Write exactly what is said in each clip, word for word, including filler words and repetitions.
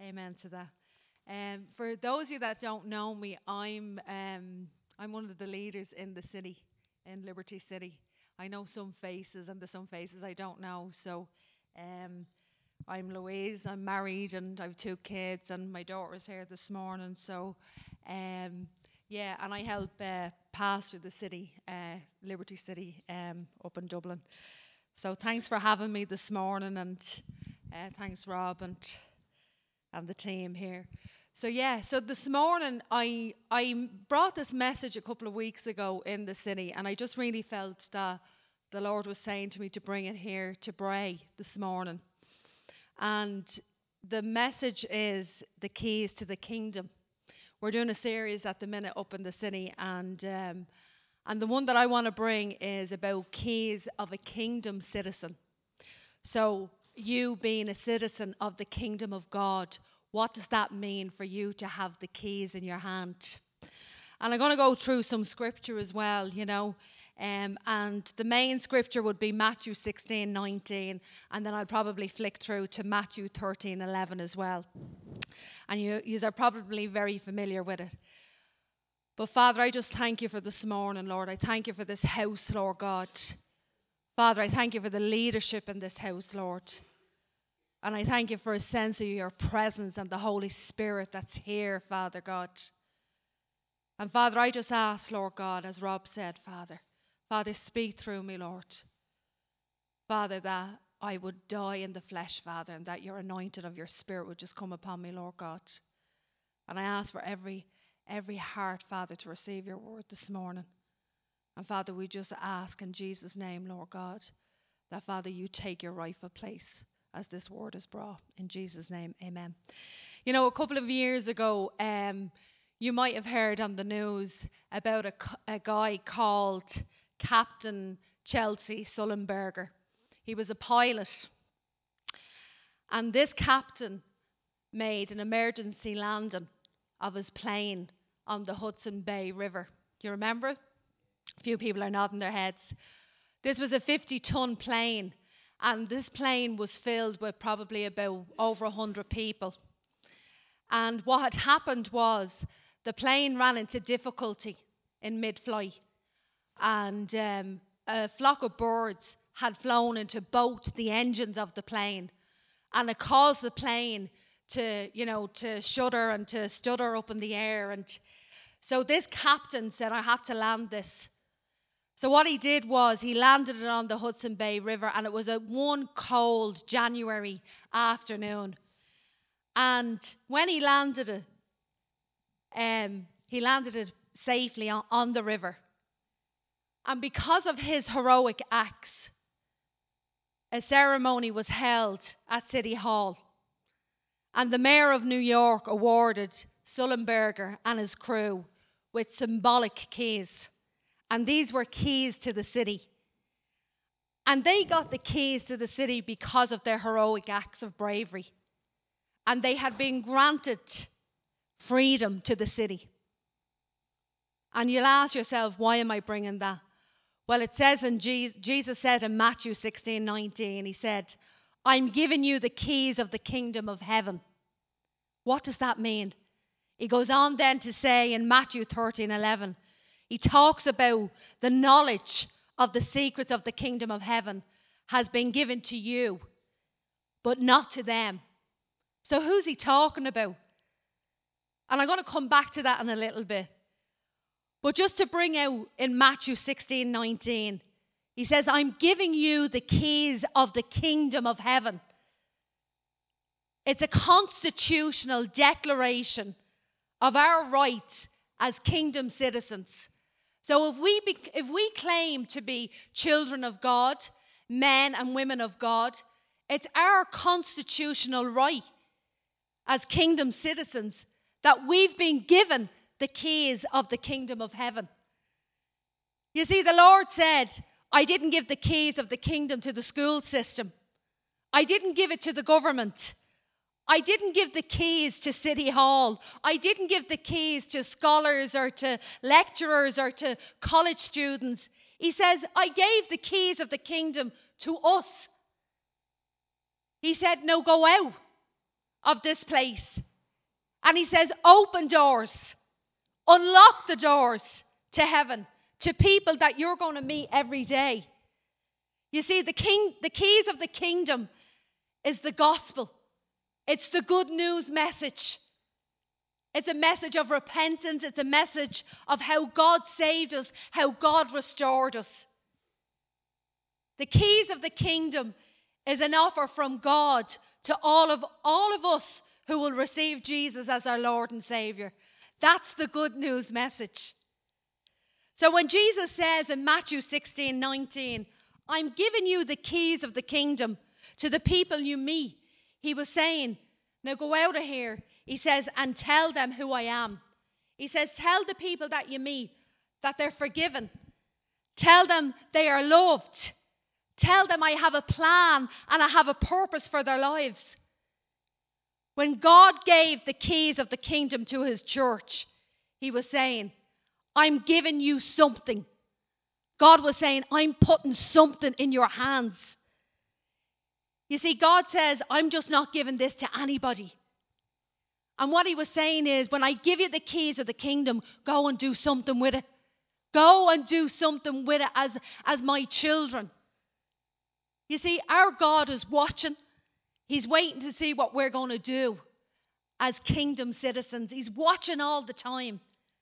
Amen to that. Um, for those of you that don't know me, I'm um, I'm one of the leaders in the city, in Liberty City. I know some faces, and there's some faces I don't know. So, um, I'm Louise. I'm married, and I have two kids, and my daughter's here this morning. So, um, yeah, and I help uh, pastor the city, uh, Liberty City, um, up in Dublin. So, thanks for having me this morning, and uh, thanks Rob and and the team here. So yeah, so this morning I I brought this message a couple of weeks ago in the city, and I just really felt that the Lord was saying to me to bring it here to Bray this morning. And the message is the keys to the kingdom. We're doing a series at the minute up in the city, and um, and the one that I want to bring is about keys of a kingdom citizen. So, you being a citizen of the kingdom of God, what does that mean for you to have the keys in your hand? And I'm going to go through some scripture as well, you know. Um, and the main scripture would be Matthew sixteen nineteen, and then I'll probably flick through to Matthew thirteen eleven as well. And you, you are probably very familiar with it. But Father, I just thank you for this morning, Lord. I thank you for this house, Lord God. Father, I thank you for the leadership in this house, Lord. And I thank you for a sense of your presence and the Holy Spirit that's here, Father God. And Father, I just ask, Lord God, as Rob said, Father, Father, speak through me, Lord. Father, that I would die in the flesh, Father, and that your anointing of your Spirit would just come upon me, Lord God. And I ask for every every heart, Father, to receive your word this morning. And Father, we just ask in Jesus' name, Lord God, that Father, you take your rightful place as this word is brought. In Jesus' name, amen. You know, a couple of years ago, um, you might have heard on the news about a, a guy called Captain Chelsea Sullenberger. He was a pilot. And this captain made an emergency landing of his plane on the Hudson Bay River. Do you remember it? A few people are nodding their heads. This was a fifty-ton plane, and this plane was filled with probably about over one hundred people. And what had happened was the plane ran into difficulty in mid-flight, and um, a flock of birds had flown into both the engines of the plane, and it caused the plane to, you know, to shudder and to stutter up in the air. And so this captain said, I have to land this. So what he did was he landed it on the Hudson Bay River, and it was a one cold January afternoon. And when he landed it, um, he landed it safely on, on the river. And because of his heroic acts, a ceremony was held at City Hall. And the mayor of New York awarded Sullenberger and his crew with symbolic keys. And these were keys to the city. And they got the keys to the city because of their heroic acts of bravery. And they had been granted freedom to the city. And you'll ask yourself, why am I bringing that? Well, it says in Jesus, Jesus said in Matthew sixteen nineteen, he said, I'm giving you the keys of the kingdom of heaven. What does that mean? He goes on then to say in Matthew thirteen eleven, he talks about the knowledge of the secrets of the kingdom of heaven has been given to you, but not to them. So who's he talking about? And I'm going to come back to that in a little bit. But just to bring out in Matthew sixteen nineteen, he says, I'm giving you the keys of the kingdom of heaven. It's a constitutional declaration of our rights as kingdom citizens. So if we be, if we claim to be children of God, men and women of God, it's our constitutional right as kingdom citizens that we've been given the keys of the kingdom of heaven. You see, the Lord said, I didn't give the keys of the kingdom to the school system. I didn't give it to the government. I didn't give the keys to City Hall. I didn't give the keys to scholars or to lecturers or to college students. He says, I gave the keys of the kingdom to us. He said, no, go out of this place. And he says, open doors, unlock the doors to heaven, to people that you're going to meet every day. You see, the king, the keys of the kingdom is the gospel. It's the good news message. It's a message of repentance. It's a message of how God saved us, how God restored us. The keys of the kingdom is an offer from God to all of, all of us who will receive Jesus as our Lord and Savior. That's the good news message. So when Jesus says in Matthew sixteen nineteen, I'm giving you the keys of the kingdom to the people you meet, he was saying, now go out of here. He says, and tell them who I am. He says, tell the people that you meet that they're forgiven. Tell them they are loved. Tell them I have a plan and I have a purpose for their lives. When God gave the keys of the kingdom to his church, he was saying, I'm giving you something. God was saying, I'm putting something in your hands. You see, God says, I'm just not giving this to anybody. And what he was saying is, when I give you the keys of the kingdom, go and do something with it. Go and do something with it as, as my children. You see, our God is watching. He's waiting to see what we're going to do as kingdom citizens. He's watching all the time.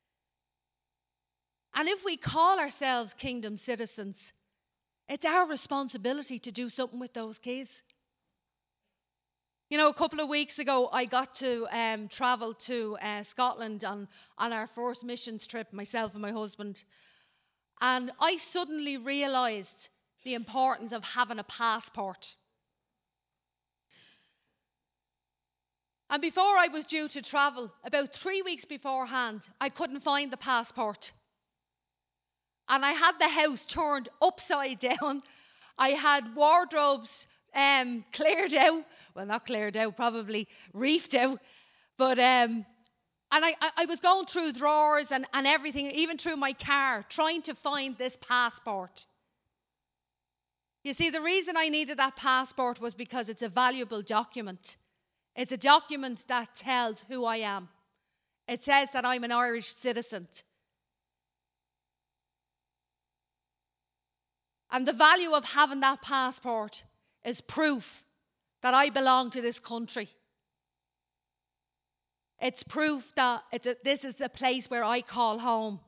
And if we call ourselves kingdom citizens, it's our responsibility to do something with those keys. You know, a couple of weeks ago, I got to um, travel to uh, Scotland on, on our first missions trip, myself and my husband. And I suddenly realised the importance of having a passport. And before I was due to travel, about three weeks beforehand, I couldn't find the passport. And I had the house turned upside down. I had wardrobes um, cleared out. Well, not cleared out, probably reefed out. But, um, and I, I was going through drawers and, and everything, even through my car, trying to find this passport. You see, the reason I needed that passport was because it's a valuable document. It's a document that tells who I am. It says that I'm an Irish citizen. And the value of having that passport is proof that I belong to this country. It's proof that it's a, this is the place where I call home.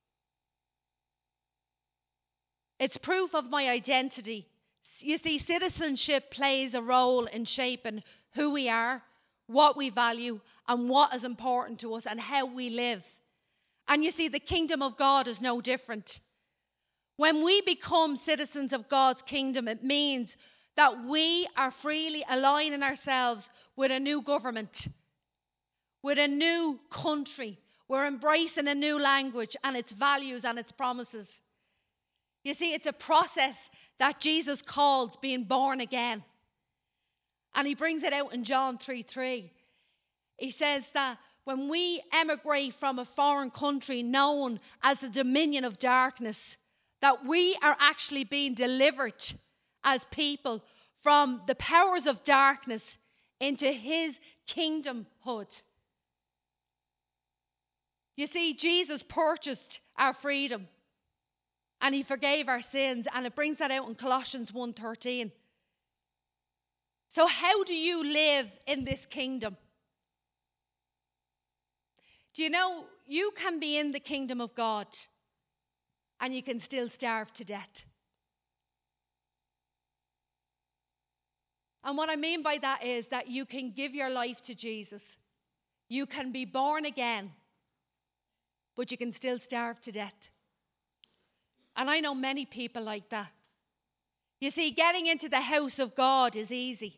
It's proof of my identity. You see, citizenship plays a role in shaping who we are, what we value, and what is important to us, and how we live. And you see, the kingdom of God is no different. When we become citizens of God's kingdom, it means that we are freely aligning ourselves with a new government, with a new country. We're embracing a new language and its values and its promises. You see, it's a process that Jesus calls being born again. And he brings it out in John three three. He says that when we emigrate from a foreign country known as the dominion of darkness, that we are actually being delivered as people from the powers of darkness into his kingdomhood. You see, Jesus purchased our freedom and he forgave our sins, and it brings that out in Colossians one thirteen. So how do you live in this kingdom? Do you know, you can be in the kingdom of God and you can still starve to death. And what I mean by that is that you can give your life to Jesus. You can be born again, but you can still starve to death. And I know many people like that. You see, getting into the house of God is easy.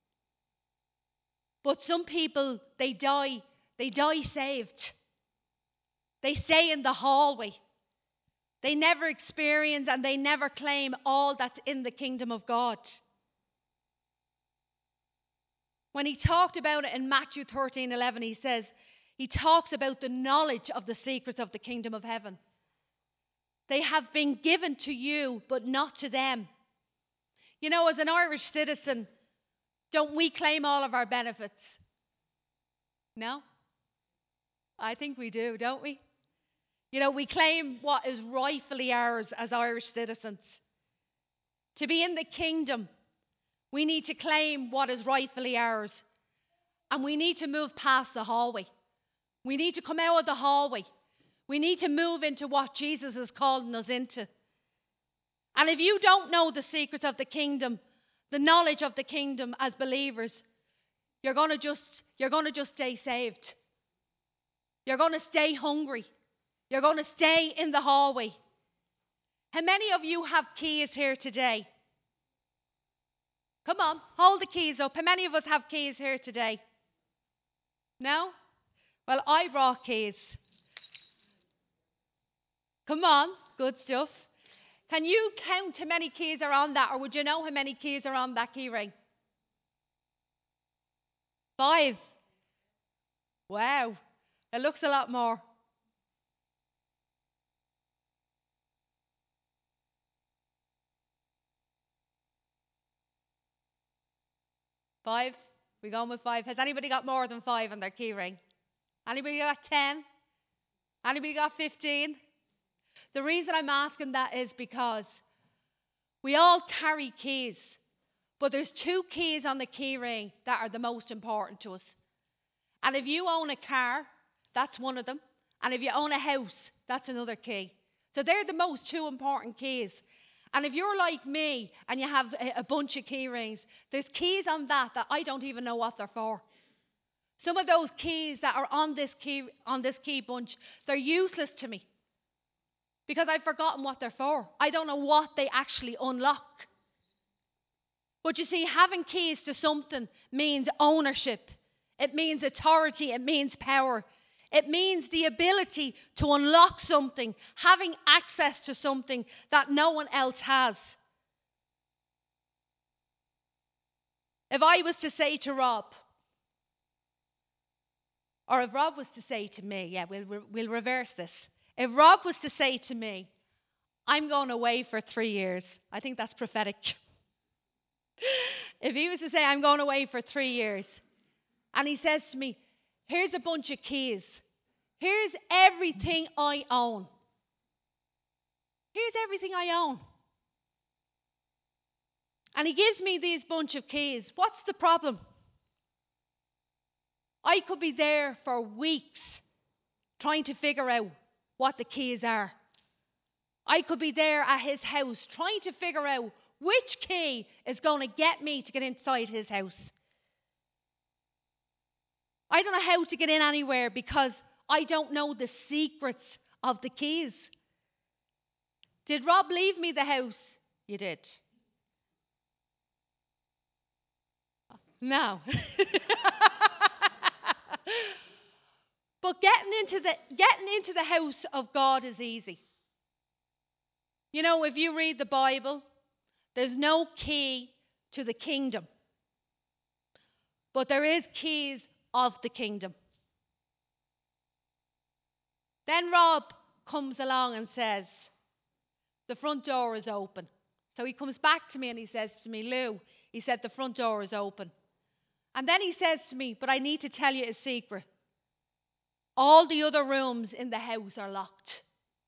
But some people, they die, they die saved. They stay in the hallway. They never experience and they never claim all that's in the kingdom of God. When he talked about it in Matthew thirteen eleven, he says, he talks about the knowledge of the secrets of the kingdom of heaven. They have been given to you, but not to them. You know, as an Irish citizen, don't we claim all of our benefits? No? I think we do, don't we? You know, we claim what is rightfully ours as Irish citizens. To be in the kingdom, we need to claim what is rightfully ours. And we need to move past the hallway. We need to come out of the hallway. We need to move into what Jesus is calling us into. And if you don't know the secrets of the kingdom, the knowledge of the kingdom as believers, you're going to just you're going to just stay saved. You're going to stay hungry. You're going to stay in the hallway. How many of you have keys here today? Come on, hold the keys up. How many of us have keys here today? No? Well, I brought keys. Come on, good stuff. Can you count how many keys are on that, or would you know how many keys are on that key ring? Five. Wow, it looks a lot more. Five? We going with five? Has anybody got more than five on their key ring? Anybody got ten? Anybody got fifteen? The reason I'm asking that is because we all carry keys, but there's two keys on the key ring that are the most important to us. And if you own a car, that's one of them. And if you own a house, that's another key. So they're the most two important keys. And if you're like me and you have a, a bunch of key rings, there's keys on that that I don't even know what they're for. Some of those keys that are on this key on this key bunch, they're useless to me because I've forgotten what they're for. I don't know what they actually unlock. But you see, having keys to something means ownership. It means authority. It means power. It means the ability to unlock something, having access to something that no one else has. If I was to say to Rob, or if Rob was to say to me, yeah, we'll, we'll reverse this. If Rob was to say to me, I'm going away for three years, I think that's prophetic. If he was to say, I'm going away for three years, and he says to me, here's a bunch of keys. Here's everything I own. Here's everything I own. And he gives me these bunch of keys. What's the problem? I could be there for weeks trying to figure out what the keys are. I could be there at his house trying to figure out which key is going to get me to get inside his house. I don't know how to get in anywhere because I don't know the secrets of the keys. Did Rob leave me the house? You did. No. But getting into the getting into the house of God is easy. You know, if you read the Bible, there's no key to the kingdom. But there is keys of the kingdom. Then Rob comes along and says, the front door is open. So he comes back to me and he says to me, Lou, he said, the front door is open. And then he says to me, but I need to tell you a secret. All the other rooms in the house are locked.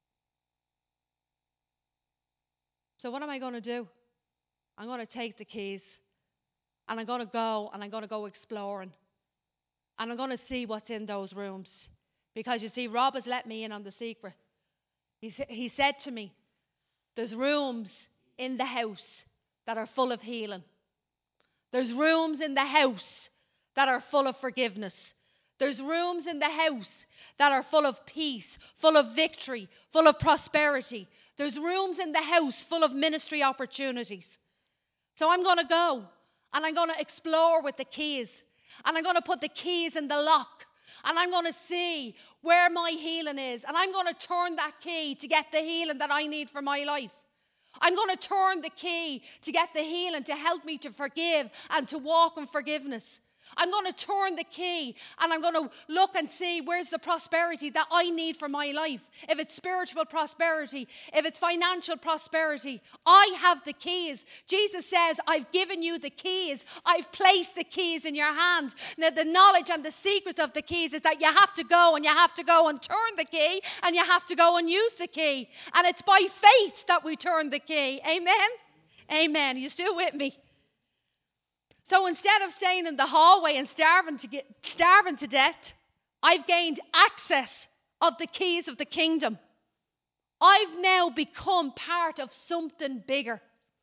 So what am I going to do? I'm going to take the keys and I'm going to go and I'm going to go exploring. And I'm going to see what's in those rooms. Because you see, Rob has let me in on the secret. He, he said to me, there's rooms in the house that are full of healing. There's rooms in the house that are full of forgiveness. There's rooms in the house that are full of peace, full of victory, full of prosperity. There's rooms in the house full of ministry opportunities. So I'm going to go and I'm going to explore with the keys. And I'm going to put the keys in the lock. And I'm going to see where my healing is. And I'm going to turn that key to get the healing that I need for my life. I'm going to turn the key to get the healing to help me to forgive and to walk in forgiveness. I'm going to turn the key and I'm going to look and see where's the prosperity that I need for my life. If it's spiritual prosperity, if it's financial prosperity, I have the keys. Jesus says, I've given you the keys. I've placed the keys in your hand. Now, the knowledge and the secret of the keys is that you have to go and you have to go and turn the key and you have to go and use the key. And it's by faith that we turn the key. Amen? Amen. Are you still with me? So instead of staying in the hallway and starving to get starving to death, I've gained access of the keys of the kingdom. I've now become part of something bigger.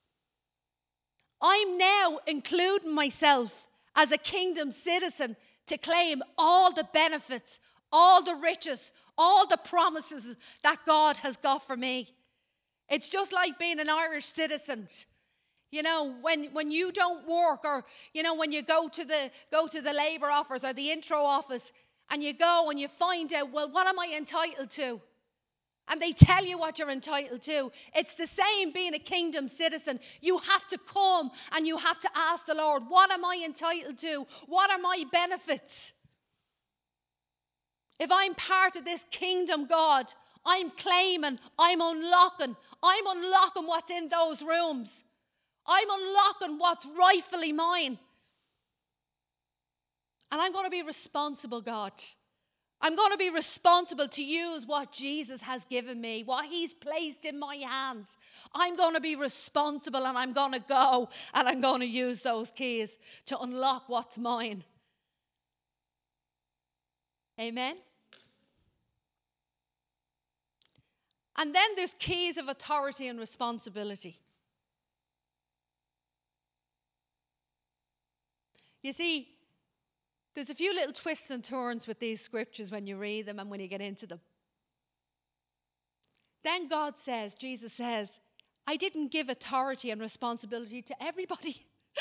I'm now including myself as a kingdom citizen to claim all the benefits, all the riches, all the promises that God has got for me. It's just like being an Irish citizen. You know, when, when you don't work, or, you know, when you go to the go to the labour office or the intro office and you go and you find out, well, what am I entitled to? And they tell you what you're entitled to. It's the same being a kingdom citizen. You have to come and you have to ask the Lord, what am I entitled to? What are my benefits? If I'm part of this kingdom, God, I'm claiming, I'm unlocking, I'm unlocking what's in those rooms. I'm unlocking what's rightfully mine. And I'm going to be responsible, God. I'm going to be responsible to use what Jesus has given me, what he's placed in my hands. I'm going to be responsible and I'm going to go and I'm going to use those keys to unlock what's mine. Amen? And then there's keys of authority and responsibility. You see, there's a few little twists and turns with these scriptures when you read them and when you get into them. Then God says, Jesus says, I didn't give authority and responsibility to everybody.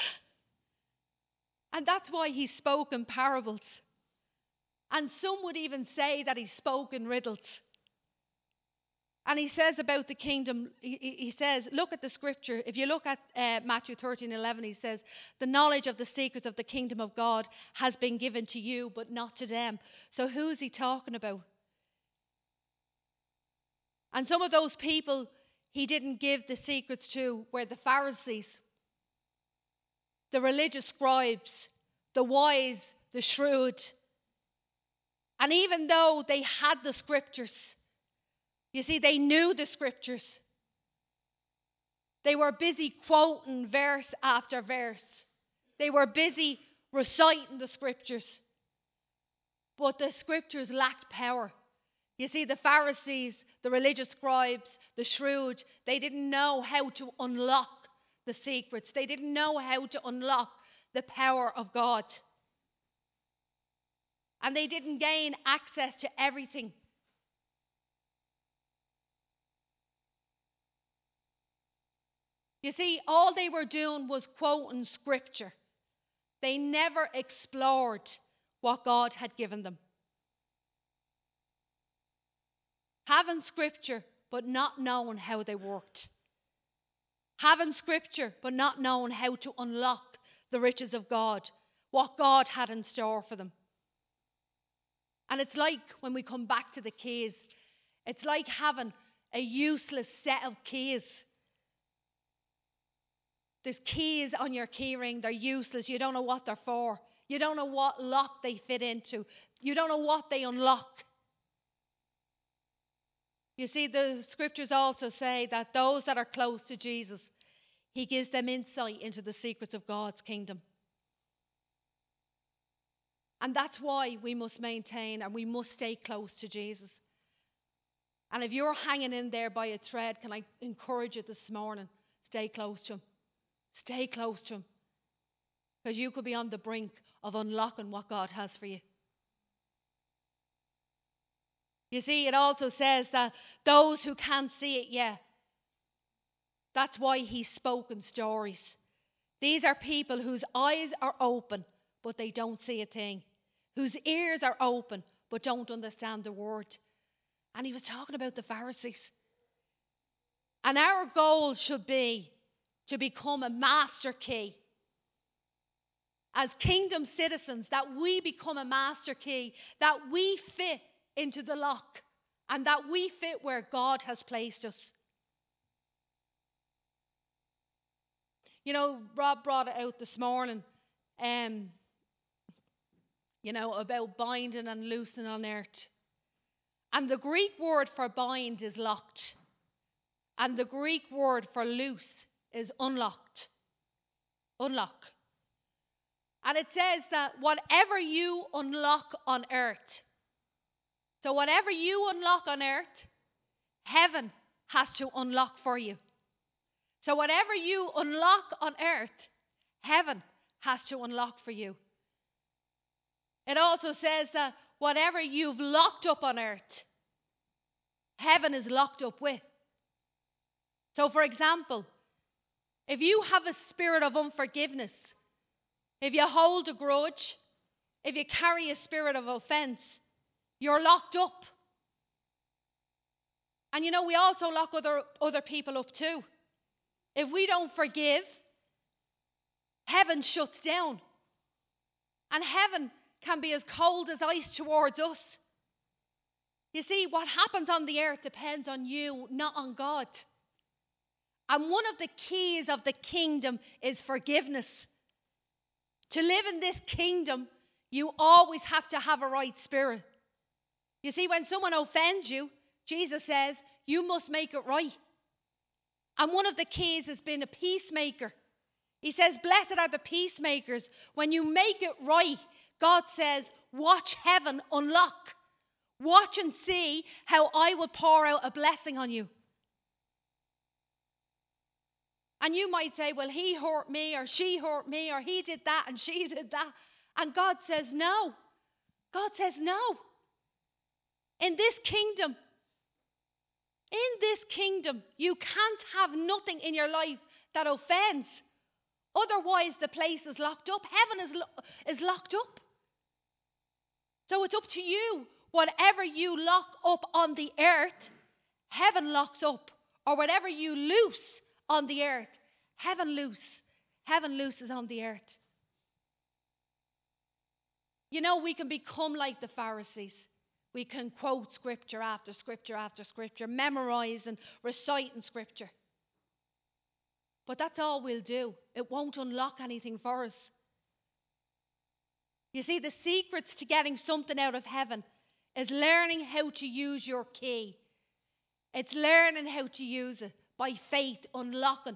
And that's why he spoke in parables. And some would even say that he spoke in riddles. And he says about the kingdom, he, he says, look at the scripture. If you look at uh, Matthew thirteen eleven, he says, the knowledge of the secrets of the kingdom of God has been given to you, but not to them. So who's he talking about? And some of those people he didn't give the secrets to were the Pharisees, the religious scribes, the wise, the shrewd. And even though they had the scriptures, you see, they knew the scriptures. They were busy quoting verse after verse. They were busy reciting the scriptures. But the scriptures lacked power. You see, the Pharisees, the religious scribes, the shrewd, they didn't know how to unlock the secrets. They didn't know how to unlock the power of God. And they didn't gain access to everything. You see, all they were doing was quoting scripture. They never explored what God had given them. Having scripture, but not knowing how they worked. Having scripture, but not knowing how to unlock the riches of God, what God had in store for them. And it's like, when we come back to the keys, it's like having a useless set of keys. There's keys on your key ring, they're useless. You don't know what they're for. You don't know what lock they fit into. You don't know what they unlock. You see, the scriptures also say that those that are close to Jesus, he gives them insight into the secrets of God's kingdom. And that's why we must maintain and we must stay close to Jesus. And if you're hanging in there by a thread, can I encourage you this morning, stay close to him. Stay close to him. Because you could be on the brink of unlocking what God has for you. You see, it also says that those who can't see it yet, that's why he's spoken stories. These are people whose eyes are open, but they don't see a thing. Whose ears are open, but don't understand the word. And he was talking about the Pharisees. And our goal should be to become a master key. as kingdom citizens, that we become a master key, that we fit into the lock, and that we fit where God has placed us. You know, Rob brought it out this morning, um, you know, about binding and loosing on earth. And the Greek word for bind is locked. And the Greek word for loose is unlocked. Unlock. And it says that whatever you unlock on earth, so whatever you unlock on earth, heaven has to unlock for you. So whatever you unlock on earth, heaven has to unlock for you. It also says that whatever you've locked up on earth, heaven is locked up with. So for example, if you have a spirit of unforgiveness, if you hold a grudge, if you carry a spirit of offense, you're locked up. And you know, we also lock other, other people up too. If we don't forgive, heaven shuts down. And heaven can be as cold as ice towards us. You see, what happens on the earth depends on you, not on God. And one of the keys of the kingdom is forgiveness. To live in this kingdom, you always have to have a right spirit. You see, when someone offends you, Jesus says, you must make it right. And one of the keys has been a peacemaker. He says, blessed are the peacemakers. When you make it right, God says, watch heaven unlock. Watch and see how I will pour out a blessing on you. And you might say, well, he hurt me, or she hurt me, or he did that, and she did that. And God says, no. God says, no. In this kingdom, in this kingdom, you can't have nothing in your life that offends. Otherwise, the place is locked up. Heaven is, lo- is locked up. So it's up to you. Whatever you lock up on the earth, heaven locks up. Or whatever you loose on the earth, heaven loose. Heaven looses on the earth. You know, we can become like the Pharisees. We can quote scripture after scripture after scripture, memorize and reciting scripture. But that's all we'll do. It won't unlock anything for us. You see, the secrets to getting something out of heaven is learning how to use your key. It's learning how to use it by faith, unlocking.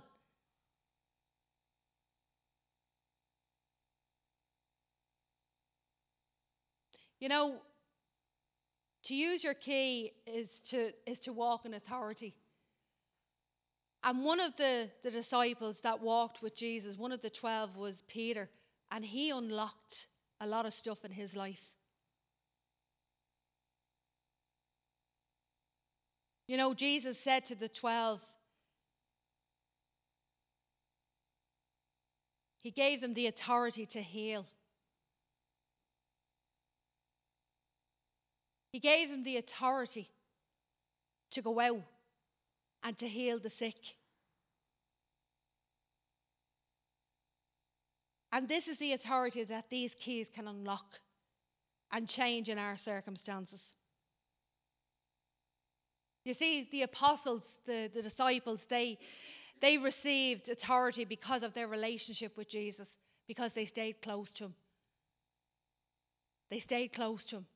You know, to use your key is to, is to walk in authority. And one of the, the disciples that walked with Jesus, one of the twelve, was Peter. And he unlocked a lot of stuff in his life. You know, Jesus said to the twelve, he gave them the authority to heal. He gave them the authority to go out and to heal the sick. And this is the authority that these keys can unlock and change in our circumstances. You see, the apostles, the, the disciples, they, they received authority because of their relationship with Jesus, because they stayed close to him. They stayed close to him.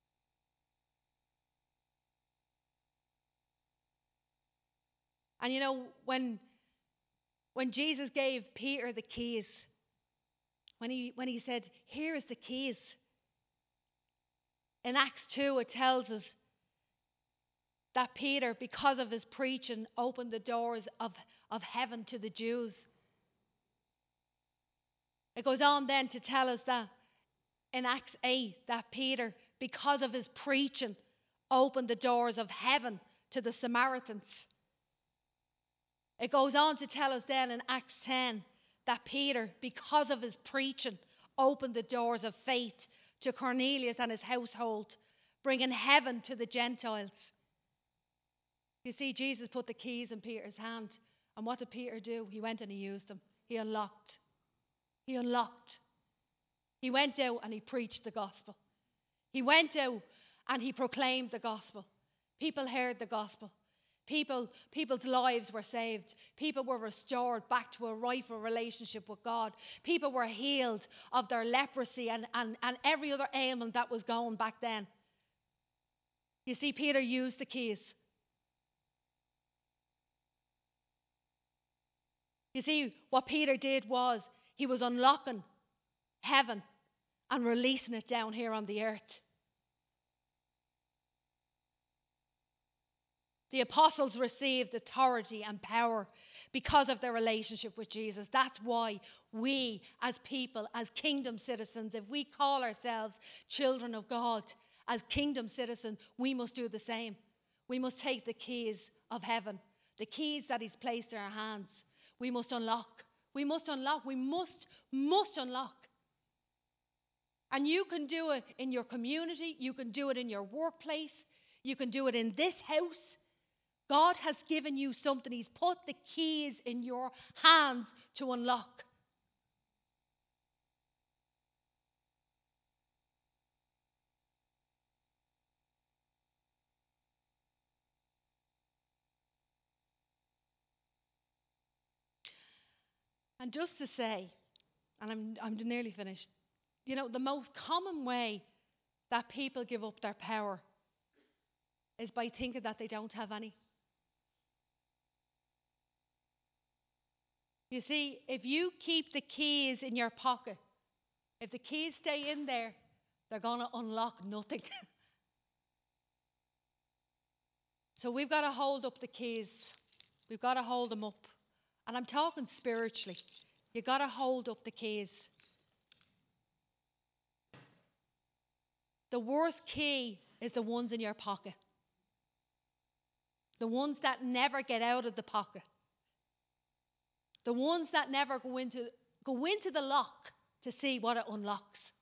And you know, when, when Jesus gave Peter the keys, when he, when he said, here is the keys, in Acts two it tells us that Peter, because of his preaching, opened the doors of, of heaven to the Jews. It goes on then to tell us that in Acts eight, that Peter, because of his preaching, opened the doors of heaven to the Samaritans. It goes on to tell us then in Acts ten that Peter, because of his preaching, opened the doors of faith to Cornelius and his household, bringing heaven to the Gentiles. You see, Jesus put the keys in Peter's hand. And what did Peter do? He went and he used them. He unlocked. He unlocked. He went out and he preached the gospel. He went out and he proclaimed the gospel. People heard the gospel. People, people's lives were saved. People were restored back to a rightful relationship with God. People were healed of their leprosy and, and, and every other ailment that was going back then. You see, Peter used the keys. You see, what Peter did was he was unlocking heaven and releasing it down here on the earth. The apostles received authority and power because of their relationship with Jesus. That's why we, as people, as kingdom citizens, if we call ourselves children of God, as kingdom citizens, we must do the same. We must take the keys of heaven, the keys that He's placed in our hands. We must unlock. We must unlock. We must, must unlock. And you can do it in your community. You can do it in your workplace. You can do it in this house. God has given you something. He's put the keys in your hands to unlock. And just to say, and I'm, I'm nearly finished, you know, the most common way that people give up their power is by thinking that they don't have any. You see, if you keep the keys in your pocket, if the keys stay in there, they're going to unlock nothing. So we've got to hold up the keys. We've got to hold them up. And I'm talking spiritually. You've got to hold up the keys. The worst key is the ones in your pocket. The ones that never get out of the pocket. The ones that never go into, go into the lock to see what it unlocks.